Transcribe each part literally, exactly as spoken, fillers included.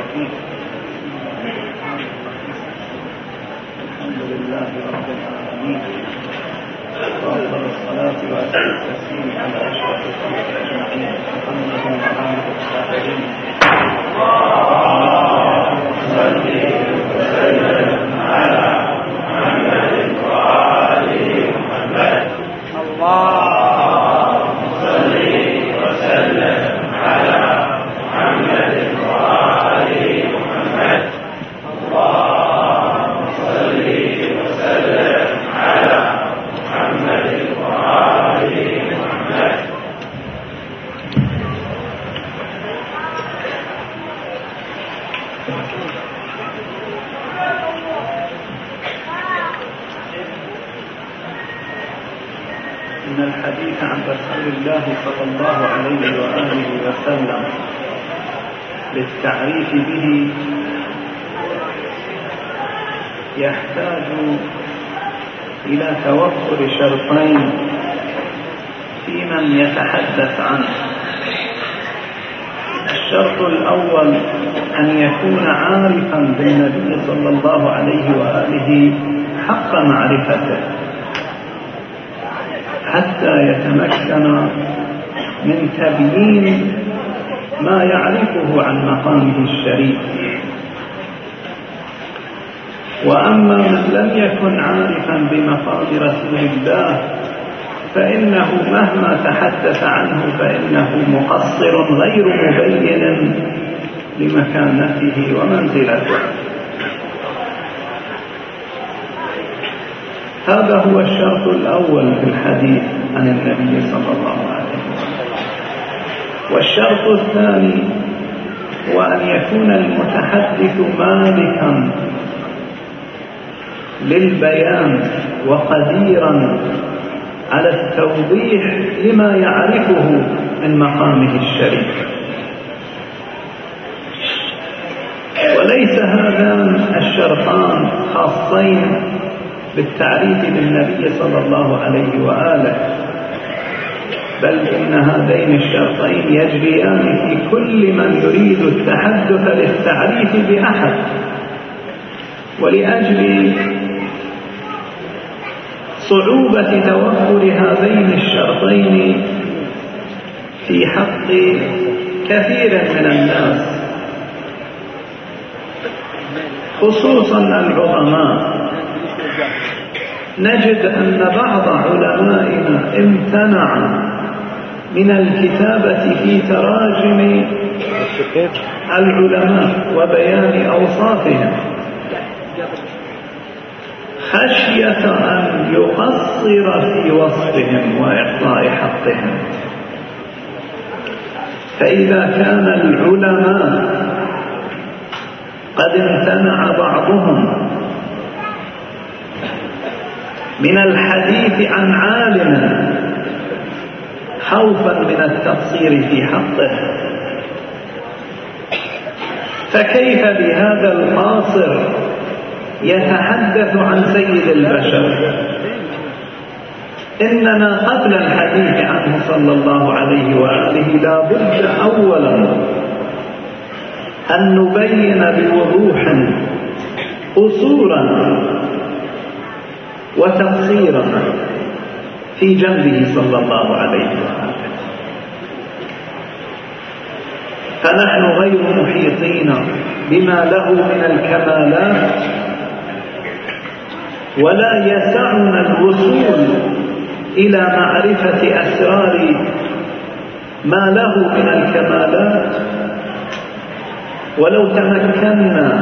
الرحيم. الحمد لله رب العالمين، وأفضل الصلاة وأتم التسليم على أشرف الخلق أجمعين محمد وآله الطاهرين. اللهم صل وسلم على محمد وآل محمد. اللهم صل وسلم على محمد وآل محمد. اللهم صل وسلم على محمد وآل محمد. إن الحديث عن رسول الله صلى الله عليه وآله وسلم للتعريف به يحتاج إلى توفر شرطين في من يتحدث عنه. الشرط الأول أن يكون عارفا بالنبي صلى الله عليه وآله حق معرفته حتى يتمكن من تبيين ما يعرفه عن مقامه الشريف. وأما من لم يكن عارفا بمقام رسول الله فإنه مهما تحدث عنه فإنه مقصر غير مبين لمكانته ومنزلته. هذا هو الشرط الأول في الحديث عن النبي صلى الله عليه وسلم. والشرط الثاني هو أن يكون المتحدث مالكا للبيان وقديرا على التوضيح لما يعرفه من مقامه الشريف. وليس هذان الشرطان خاصين بالتعريف بالنبي صلى الله عليه وآله، بل إن هذين الشرطين يجريان في كل من يريد التحدث للتعريف بأحد. ولأجل صعوبة توفر هذين الشرطين في حق كثير من الناس خصوصا العظماء، نجد أن بعض علمائنا امتنع من الكتابة في تراجم العلماء وبيان أوصافهم خشية أن يقصر في وصفهم وإعطاء حقهم. فإذا كان العلماء قد امتنع بعضهم من الحديث عن عالم خوفا من التقصير في حقه، فكيف بهذا القاصر يتحدث عن سيد البشر؟ إننا قبل الحديث عنه صلى الله عليه وآله لا بد أولا أن نبين بوضوح قصورا وتقصيرا في جنبه صلى الله عليه وآله. فنحن غير محيطين بما له من الكمالات، ولا يسعنا الوصول إلى معرفة أسرار ما له من الكمالات. ولو تمكنا،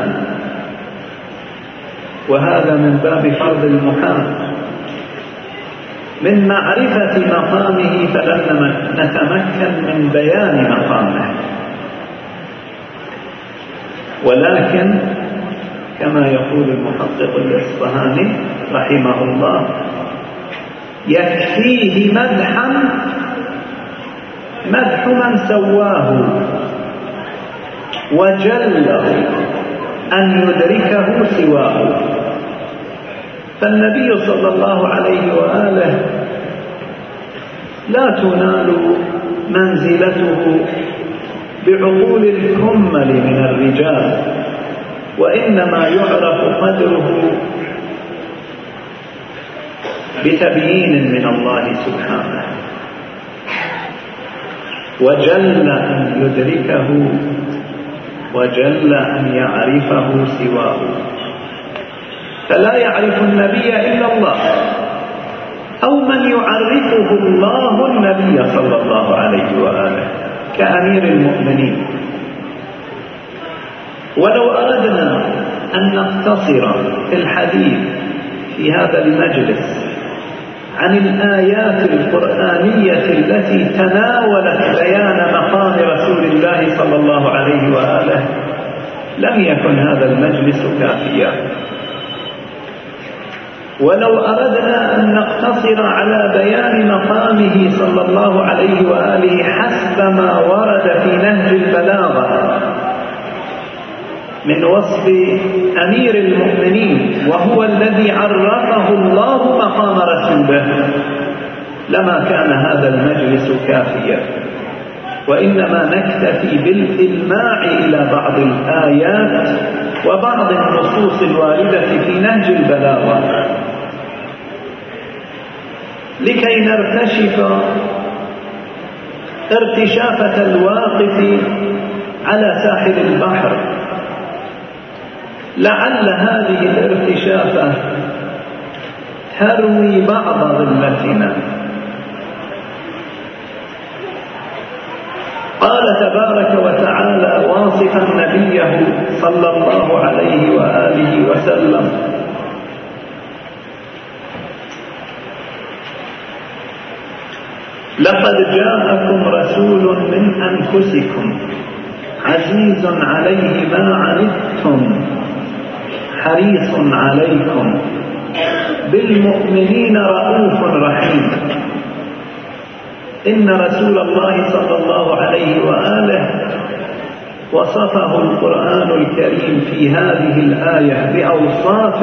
وهذا من باب فرض المحال، من معرفة مقامه فلن نتمكن من بيان مقامه. ولكن كما يقول المحقق الإصفهاني رحمه الله: يكفيه مدحا مدح من سواه، وجله أن يدركه سواه. فالنبي صلى الله عليه وآله لا تنال منزلته بعقول الكمل من الرجال، وإنما يعرف قدره بتبيين من الله سبحانه، وجل أن يدركه وجل أن يعرفه سواه. فلا يعرف النبي إلا الله، أو من يعرفه الله النبي صلى الله عليه وآله كأمير المؤمنين. ولو أردنا أن نقتصر في الحديث في هذا المجلس عن الآيات القرآنية التي تناولت بيان مقام رسول الله صلى الله عليه وآله لم يكن هذا المجلس كافيا. ولو أردنا أن نقتصر على بيان مقامه صلى الله عليه وآله حسب ما ورد في نهج البلاغة من وصف أمير المؤمنين وهو الذي عرفه الله مقام رسوله لما كان هذا المجلس كافيا، وإنما نكتفي بالإلماع إلى بعض الآيات وبعض النصوص الواردة في نهج البلاغة لكي نرتشف ارتشافة الواقف على ساحل البحر. لعل هذه الارتشافة تروي بعض ظلتنا. قال تبارك وتعالى واصفا نبيه صلى الله عليه وآله وسلم: لقد جاءكم رسول من أنفسكم عزيز عليه ما عنتم حريص عليكم بالمؤمنين رؤوف رحيم. إن رسول الله صلى الله عليه وآله وصفه القرآن الكريم في هذه الآية بأوصاف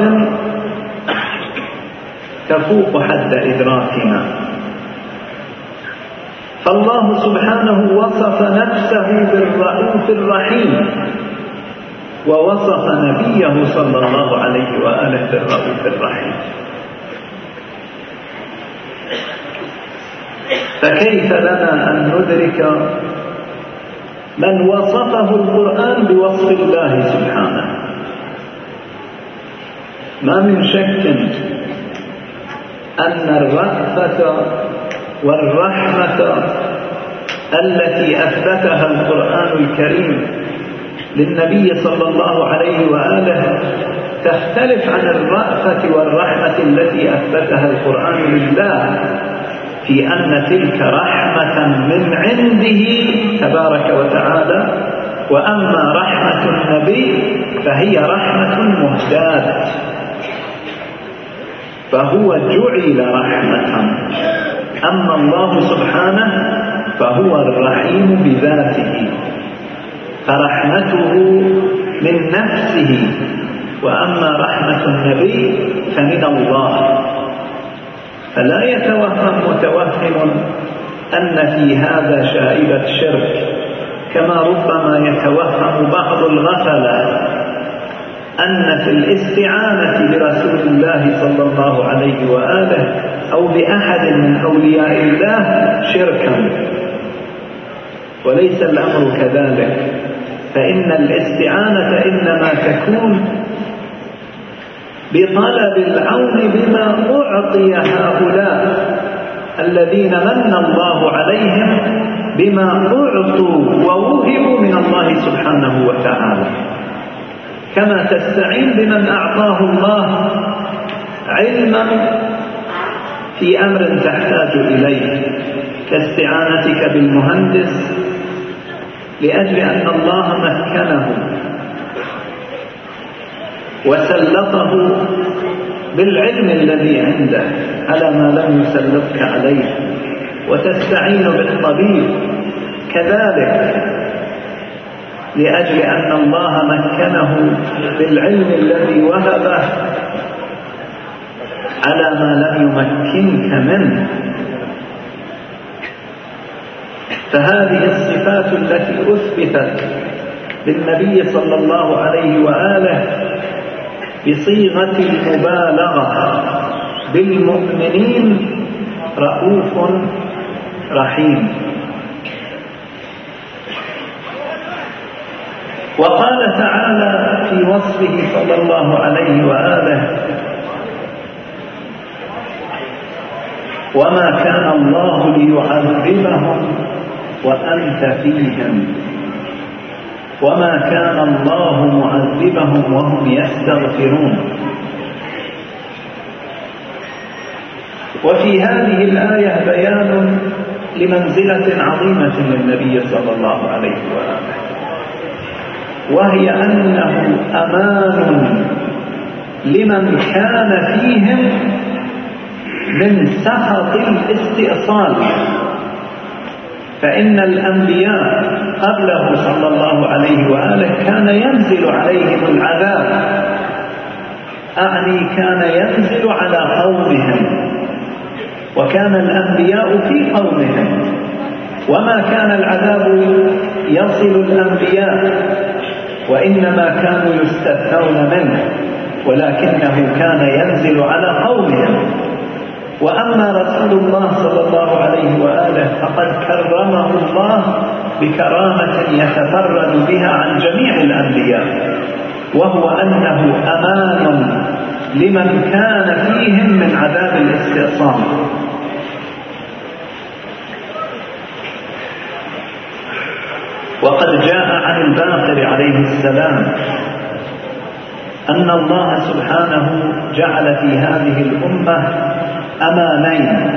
تفوق حد إدراكنا. فالله سبحانه وصف نفسه بالرؤوف الرحيم، ووصف نبيه صلى الله عليه وآله بالرؤوف الرحيم. فكيف لنا أن ندرك من وصفه القرآن بوصف الله سبحانه؟ ما من شك أن الرأفة والرحمة التي أثبتها القرآن الكريم للنبي صلى الله عليه وآله تختلف عن الرأفة والرحمة التي أثبتها القرآن لله، في أن تلك رحمة من عنده تبارك وتعالى، وأما رحمة النبي فهي رحمة مهداة، فهو جعل رحمة. أما الله سبحانه فهو الرحيم بذاته، فرحمته من نفسه، وأما رحمة النبي فمن الله. فلا يتوهم متوهم أن في هذا شائبة شرك، كما ربما يتوهم بعض الغفلة أن في الاستعانة برسول الله صلى الله عليه وآله أو بأحد من أولياء الله شركا، وليس الأمر كذلك. فإن الاستعانة إنما تكون بطلب العون بما أعطي هؤلاء الذين من الله عليهم بما أعطوا ووهبوا من الله سبحانه وتعالى، كما تستعين بمن أعطاه الله علما في أمر تحتاج إليه، كاستعانتك بالمهندس لأجل أن الله مكنه وسلطه بالعلم الذي عنده على ما لم يسلطك عليه، وتستعين بالطبيب كذلك لأجل أن الله مكنه بالعلم الذي وهبه على ما لم يمكنك منه. فهذه الصفات التي أثبتت للنبي صلى الله عليه وآله بصيغة المبالغة بالمؤمنين رؤوف رحيم. وقال تعالى في وصفه صلى الله عليه وآله: وما كان الله ليعذبهم وأنت فيهم وما كان الله معذبهم وهم يستغفرون. وفي هذه الآية بيان لمنزلة عظيمة للنبي صلى الله عليه وآله، وهي أنه أمان لمن كان فيهم من سخط الاستئصال، فإن الأنبياء قبله صلى الله عليه وآله كان ينزل عليهم العذاب، أعني كان ينزل على قومهم، وكان الأنبياء في قومهم، وما كان العذاب يصل الأنبياء وإنما كانوا يستثنون منه، ولكنه كان ينزل على قومهم. وأما رسول الله صلى الله عليه وآله فقد كرمه الله بكرامة يتفرد بها عن جميع الأنبياء، وهو أنه أمان لمن كان فيهم من عذاب الاستئصال. وقد جاء عن الباقر عليه السلام أن الله سبحانه جعل في هذه الأمة أمانين.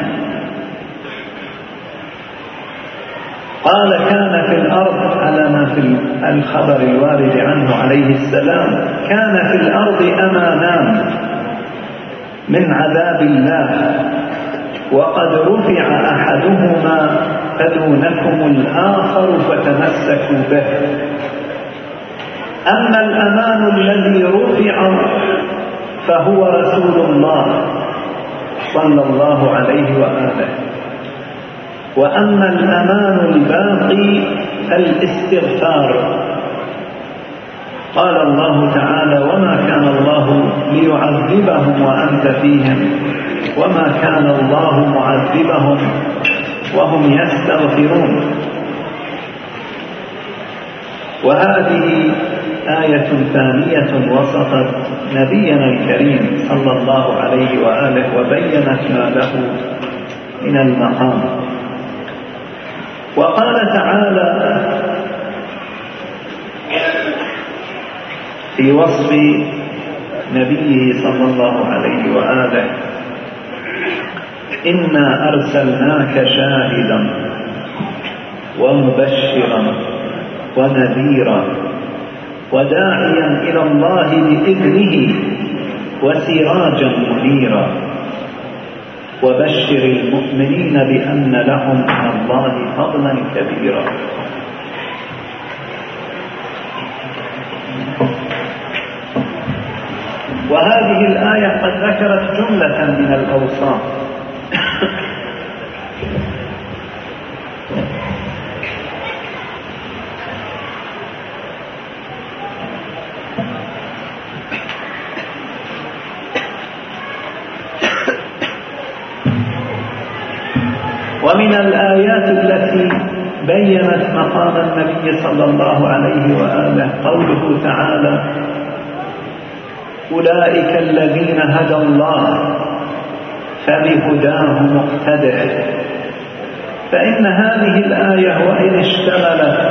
قال: كان في الأرض، على ما في الخبر الوارد عنه عليه السلام، كان في الأرض أمانان من عذاب الله، وقد رفع أحدهما فدونكم الآخر فتمسكوا به. أما الأمان الذي رفع فهو رسول الله صلى الله عليه وآله، وأما الأمان الباقي الاستغفار. قال الله تعالى: وما كان الله ليعذبهم وأنت فيهم وما كان الله معذبهم وهم يستغفرون. وهذه آية ثانية وصفت نبينا الكريم صلى الله عليه وآله وبينت ما له من المقام. وقال تعالى في وصف نبيه صلى الله عليه وآله: إنا أرسلناك شاهدا ومبشرا ونذيرا وداعيا إلى الله بإذنه وسراجا منيرا وبشر المؤمنين بأن لهم من الله فضلا كبيرا. وهذه الآية قد ذكرت جملة من الأوصاف ومن الآيات التي بينت مقام النبي صلى الله عليه وآله قوله تعالى: أولئك الذين هدى الله فبهداه مقتدع. فإن هذه الآية وإن اشتملت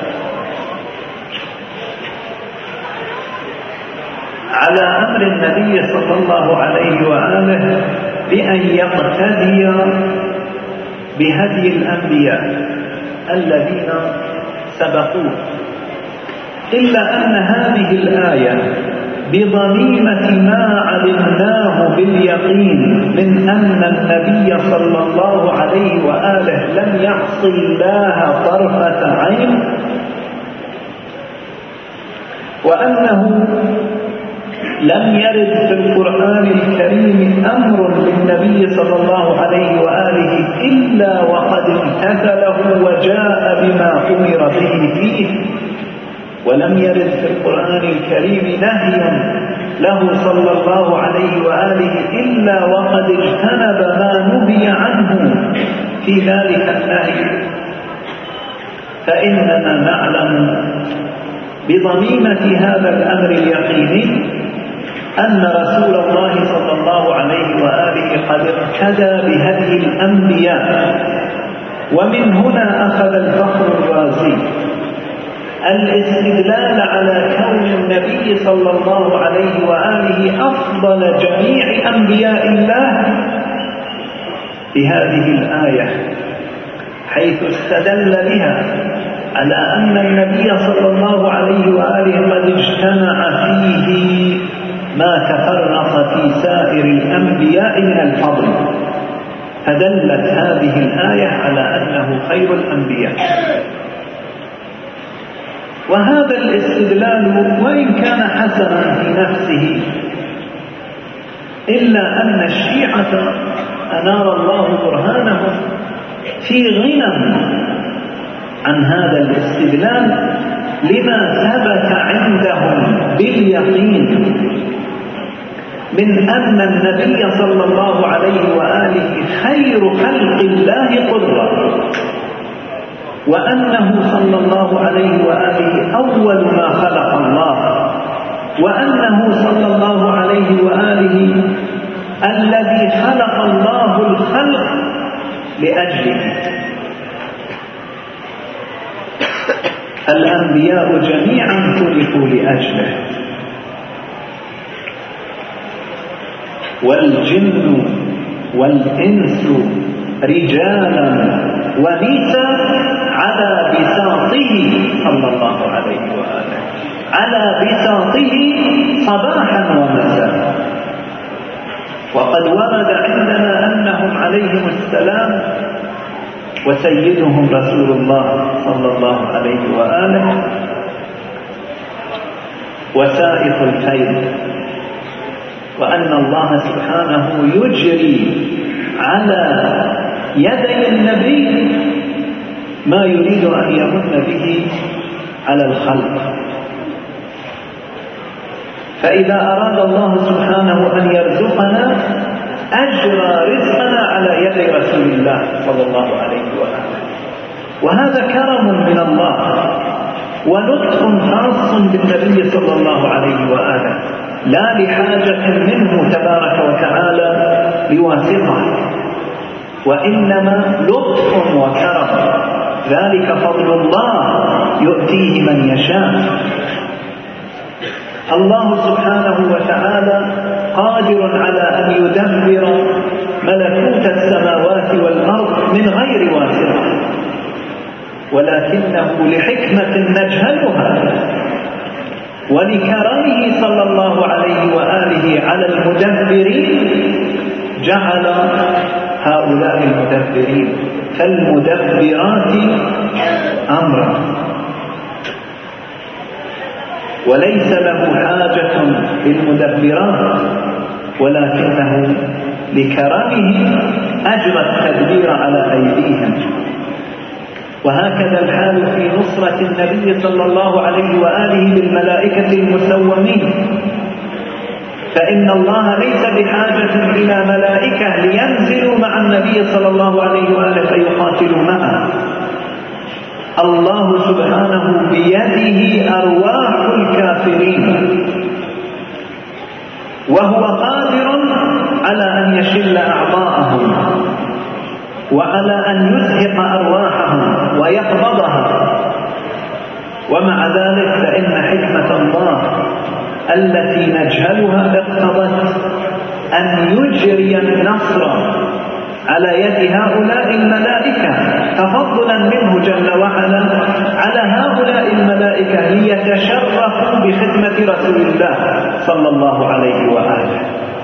على أمر النبي صلى الله عليه وآله بأن يقتدي بهدي الأنبياء الذين سبقوه، إلا أن هذه الآية بضميمة ما علمناه باليقين من أن النبي صلى الله عليه وآله لم يعص الله طرفة عين، وأنه لم يرد في القرآن الكريم أمر للنبي صلى الله عليه وآله إلا وقد امتثله وجاء بما أمر به فيه، ولم يرد في القرآن الكريم نهي له صلى الله عليه وآله إلا وقد اجتنب ما نهي عنه في ذلك النهي. فإننا نعلم بضميمة هذا الأمر اليقيني أن رسول الله صلى الله عليه وآله قد اقتدى بهدي الأنبياء. ومن هنا أخذ الفخر الرازي الاستدلال على كون النبي صلى الله عليه وآله أفضل جميع أنبياء الله بهذه الآية، حيث استدل بها على أن النبي صلى الله عليه وآله قد اجتمع فيه ما تفرق في سائر الأنبياء من الفضل، فدلت هذه الآية على أنه خير الأنبياء. وهذا الاستدلال وإن كان حسنا في نفسه، إلا أن الشيعة أنار الله برهانهم في غنى عن هذا الاستدلال لما ثبت عندهم باليقين من أن النبي صلى الله عليه وآله خير خلق الله قدرة، وأنه صلى الله عليه وآله أول ما خلق الله، وأنه صلى الله عليه وآله الذي خلق الله الخلق لأجله. الأنبياء جميعا خلقوا لأجله، والجن والإنس رجالا ونساء على بساطه صلى الله عليه وآله، على بساطه صباحا ومساء. وقد ورد عندنا أنهم عليهم السلام وسيدهم رسول الله صلى الله عليه وآله وسائق الخير، وأن الله سبحانه يجري على يدي النبي ما يريد أن يمن به على الخلق. فإذا أراد الله سبحانه أن يرزقنا أجرى رزقنا على يد رسول الله صلى الله عليه وآله، وهذا كرم من الله ولطف خاص بالنبي صلى الله عليه وآله، لا لحاجة منه تبارك وتعالى لواسطة، وإنما لطف وكرم، ذلك فضل الله يؤتيه من يشاء. الله سبحانه وتعالى قادر على أن يدبر ملكوت السماوات والأرض من غير واسطة، ولكنه لحكمة نجهلها ولكرمه صلى الله عليه وآله على المدبرين جعل هؤلاء المدبرين، فالمدبرات أمرا، وليس له حاجة بالمدبرات، ولكنه لكرمه أجرى التدبير على أيديهم. وهكذا الحال في نصرة النبي صلى الله عليه وآله بالملائكة المسومين، فإن الله ليس بحاجة إلى ملائكة لينزلوا مع النبي صلى الله عليه وآله فيقاتلوا معه. الله سبحانه بيده أرواح الكافرين، وهو قادر على أن يشل أعضاءهم وعلى أن يزهق أرواحهم ويقبضها. ومع ذلك فإن حكمة الله التي نجهلها اقتضت أن يجري النصر على يد هؤلاء الملائكة تفضلا منه جل وعلا على هؤلاء الملائكة ليتشرفوا بخدمة رسول الله صلى الله عليه وآله.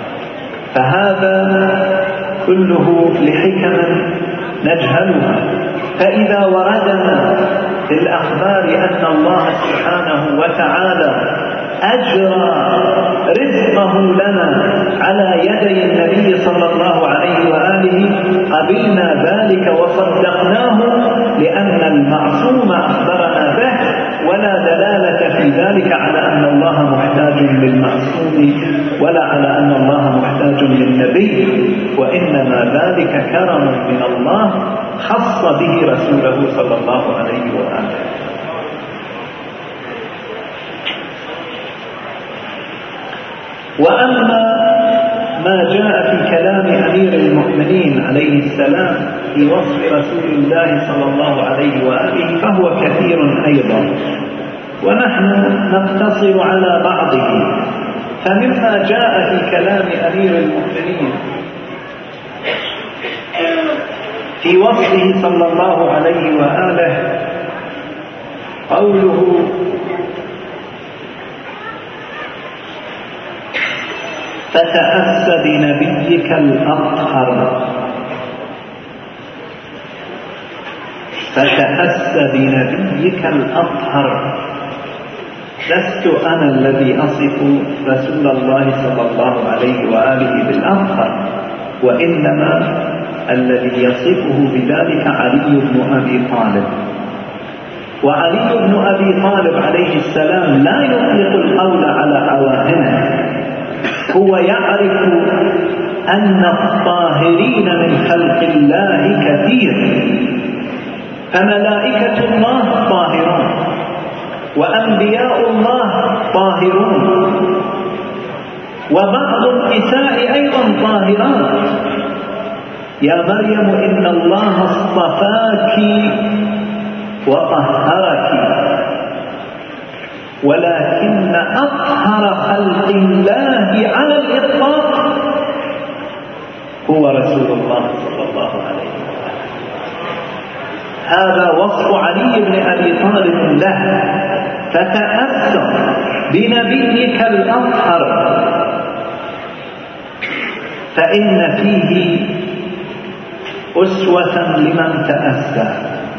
فهذا كله لحكم نجهلها. فإذا وردنا في الأخبار أن الله سبحانه وتعالى أجرى رزقه لنا على يدي النبي صلى الله عليه وآله قبلنا ذلك وصدقناه، لأن المعصوم أخبرنا به، ولا دلالة في ذلك على أن الله محتاج للمعصوم ولا على أن الله محتاج للنبي، وإنما ذلك كرم من الله خص به رسوله صلى الله عليه وآله. وأما ما جاء في كلام أمير المؤمنين عليه السلام في وصف رسول الله صلى الله عليه وآله فهو كثير أيضا، ونحن نقتصر على بعضه. فمما جاء في كلام أمير المؤمنين في وصفه صلى الله عليه وآله قوله: فتأس بنبيك الأطهر، فتأس بنبيك الأطهر. لست أنا الذي أصف رسول الله صلى الله عليه وآله بالأطهر، وإنما الذي يصفه بذلك علي بن أبي طالب. وعلي بن أبي طالب عليه السلام لا يطلق القول على عواهنه، هو يعرف أن الطاهرين من خلق الله كثير، فملائكة الله طاهرون، وأنبياء الله طاهرون، وبعض النساء أيضا طاهرات. يا مريم إن الله اصطفاك وطهرك، ولكن أطهر خلق الله على الإطلاق هو رسول الله صلى الله عليه وسلم. هذا وصف علي بن أبي طالب له: فتأثر بنبيك الأطهر، فإن فيه أسوة لمن تأسى.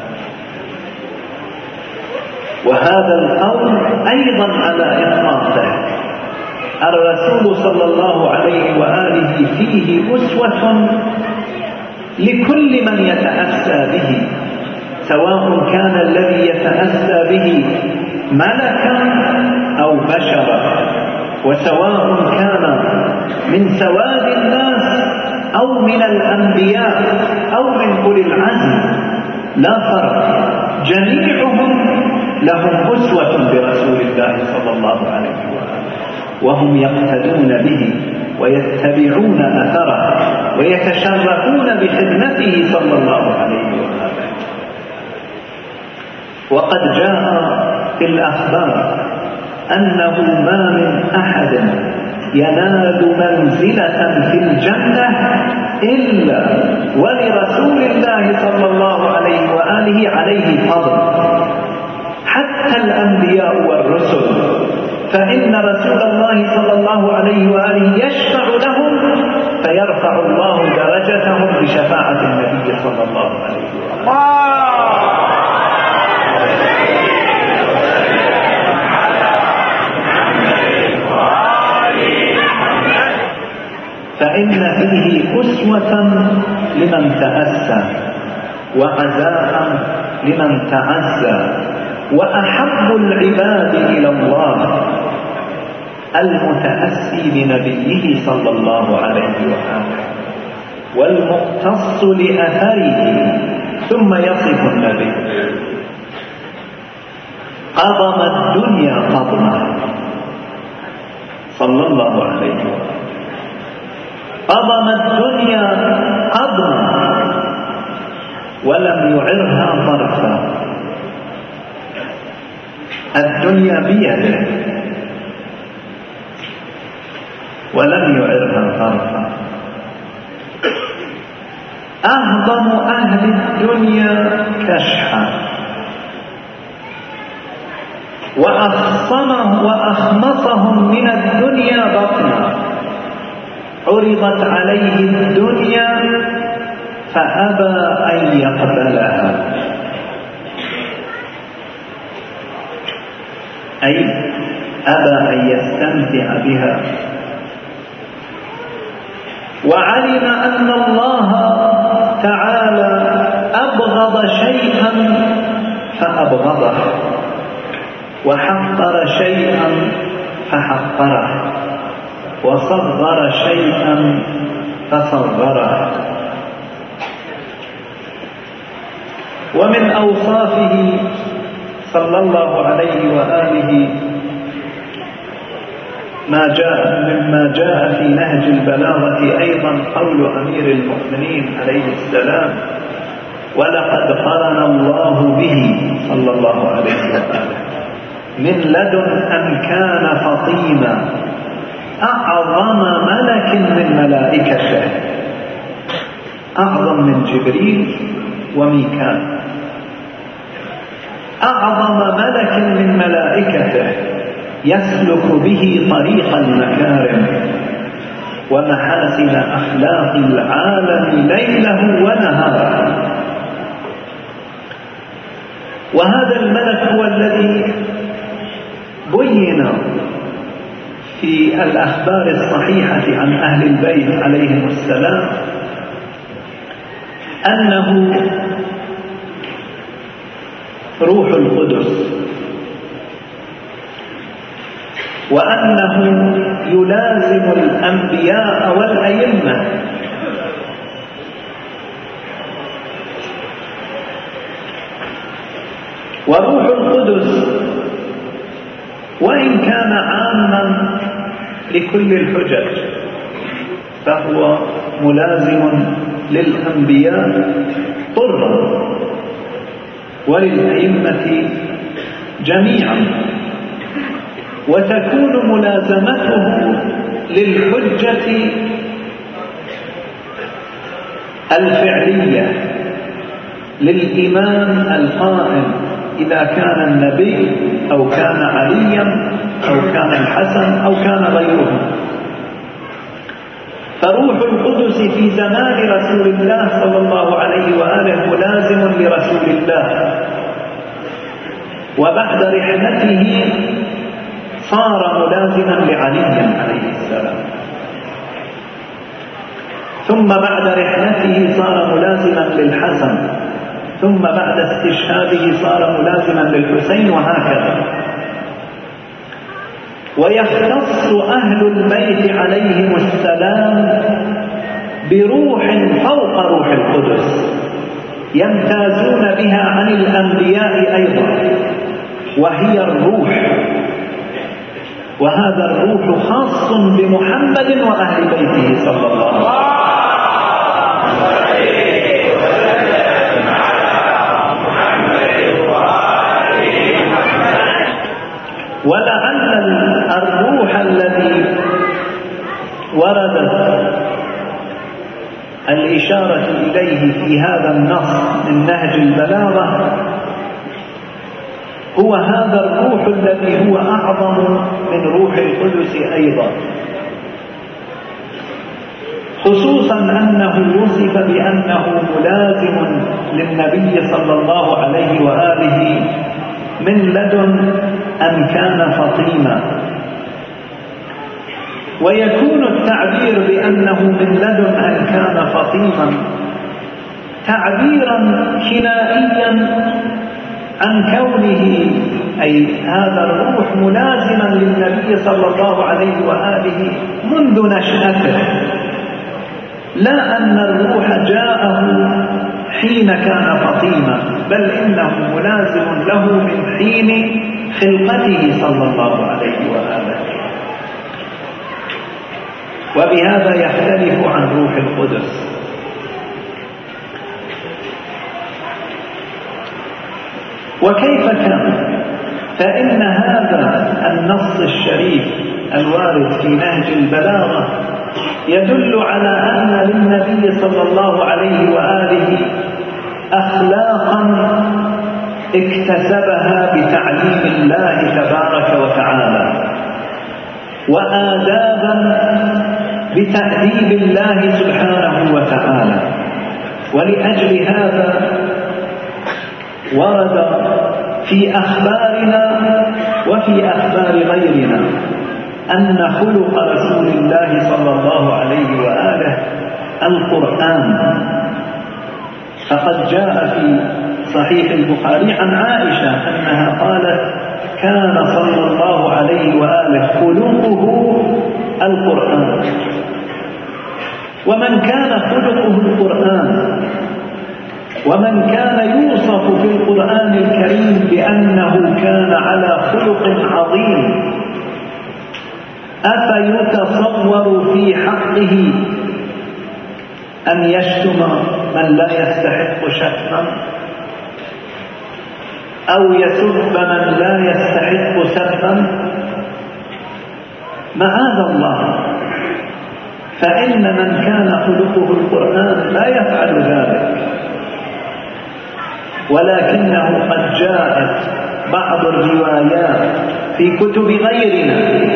وهذا القول أيضا على إطلاقه، الرسول صلى الله عليه وآله فيه أسوة لكل من يتأسى به، سواء كان الذي يتأسى به ملكا أو بشرا، وسواء كان من سواد الناس أو من الأنبياء أو من أولي العزم، لا فرق، جميعهم لهم أسوة برسول الله صلى الله عليه وآله، وهم يقتدون به ويتبعون أثره ويتشرفون بخدمته صلى الله عليه وآله. وقد جاء في الأخبار أنه ما من أحد ينال منزلة في الجنة إلا ولرسول الله صلى الله عليه وآله عليه فضل، حتى الأنبياء والرسل، فإن رسول الله صلى الله عليه وآله يشفع لهم فيرفع الله درجتهم بشفاعة النبي صلى الله عليه وآله. فإن فيه أسوة لمن تأسى، وعزاء لمن تعزى، وأحب العباد إلى الله المتأسي بنبيه صلى الله عليه وآله والمقتص لأثره. ثم يصف النبي: قضم الدنيا قضمه صلى الله عليه وآله، قضم الدنيا قضما ولم يعرها طرفا. الدنيا بيده ولم يعرها طرفا. أهضم أهل الدنيا كشحا، وأخصمه وأخمصهم من الدنيا بطنا. عرضت عليه الدنيا فأبى أن يقبلها، أي أبى أن يستمتع بها، وعلم أن الله تعالى أبغض شيئا فأبغضه، وحقر شيئا فحقره، وصغر شيئا فصغره. ومن أوصافه صلى الله عليه وآله ما جاء مما جاء في نهج البلاغة أيضا قول أمير المؤمنين عليه السلام: ولقد قرن الله به صلى الله عليه وآله من لدن أن كان فطيما أعظم ملك من ملائكته، أعظم من جبريل وميكال، أعظم ملك من ملائكته يسلك به طريق المكارم ومحاسن أخلاق العالم ليله ونهاره. وهذا الملك هو الذي بين في الأخبار الصحيحة عن أهل البيت عليهم السلام أنه روح القدس، وأنه يلازم الأنبياء والأئمة، وروح القدس وإن كان عاما لكل الحجج فهو ملازم للأنبياء طرا وللأئمة جميعا، وتكون ملازمته للحجة الفعلية للإمام القائم إذا كان النبي أو كان عليا أو كان الحسن أو كان غيره. فروح القدس في زمان رسول الله صلى الله عليه وآله ملازم لرسول الله، وبعد رحلته صار ملازما لعلي عليه السلام، ثم بعد رحلته صار ملازما للحسن، ثم بعد استشهاده صار ملازما للحسين، وهكذا. ويختص أهل البيت عليهم السلام بروح فوق روح القدس يمتازون بها عن الأنبياء أيضا، وهي الروح. وهذا الروح خاص بمحمد وأهل بيته صلى الله عليه وسلم. ولعل الروح الذي وردت الإشارة إليه في هذا النص من نهج البلاغة هو هذا الروح الذي هو أعظم من روح القدس أيضا، خصوصا أنه وصف بأنه ملازم للنبي صلى الله عليه وآله من لدن أن كان فطيما. ويكون التعبير بأنه من لدن أن كان فطيما تعبيرا كنائيا عن كونه أي هذا الروح ملازما للنبي صلى الله عليه وآله منذ نشأته، لا أن الروح جاءه حين كان فطيما، بل إنه ملازم له من حين خلقته صلى الله عليه وآله. وبهذا يختلف عن روح القدس. وكيف كان؟ فإن هذا النص الشريف الوارد في نهج البلاغة يدل على أن للنبي صلى الله عليه وآله أخلاقا اكتسبها بتعليم الله تبارك وتعالى، وآدابا بتأديب الله سبحانه وتعالى. ولأجل هذا ورد في أخبارنا وفي أخبار غيرنا أن خلق رسول الله صلى الله عليه وآله القرآن، فقد جاء في صحيح البخاري عن عائشة أنها قالت: كان صلى الله عليه وآله خلقه القرآن. ومن كان خلقه القرآن ومن كان يوصف في القرآن الكريم بأنه كان على خلق عظيم، أفيتصور في حقه أن يشتم من لا يستحق شتما أو يسب من لا يستحق سبا؟ معاذ الله، فإن من كان خلقه القرآن لا يفعل ذلك، ولكنه قد جاءت بعض الروايات في كتب غيرنا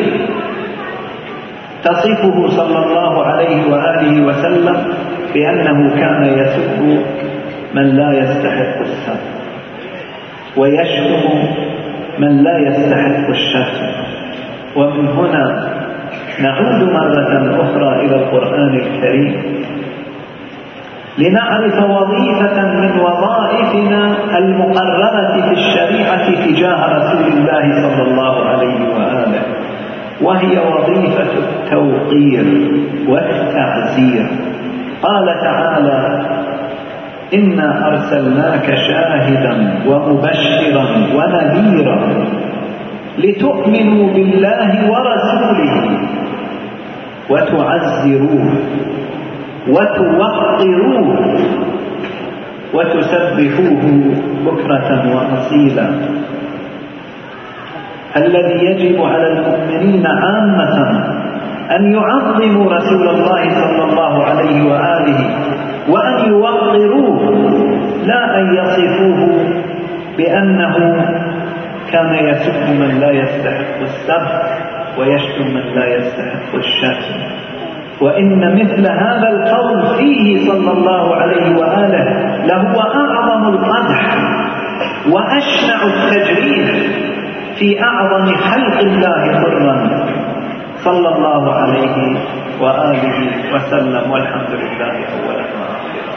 تصفه صلى الله عليه وآله وسلم بأنه كان يسب من لا يستحق السب ويشتم من لا يستحق الشتم. ومن هنا نعود مرة أخرى إلى القرآن الكريم لنعرف وظيفة من وظائفنا المقررة في الشريعة تجاه رسول الله صلى الله عليه وآله، وهي وظيفة التوقير والتعزير. قال تعالى: إنا أرسلناك شاهدا ومبشرا ونذيرا لتؤمنوا بالله ورسوله وتعزروه وتوقروه وتسبحوه بكرة وأصيلا. الذي يجب على المؤمنين عامة أن يعظموا رسول الله صلى الله عليه وآله وأن يوقروه، لا أن يصفوه بأنه كان يسب من لا يستحق السب ويشتم من لا يستحق الشتم. وإن مثل هذا القول فيه صلى الله عليه وآله لهو أعظم القدح وأشنع التجريح في أعظم خلق الله ضرا صلى الله عليه وآله وسلم. والحمد لله أولا وآخرا.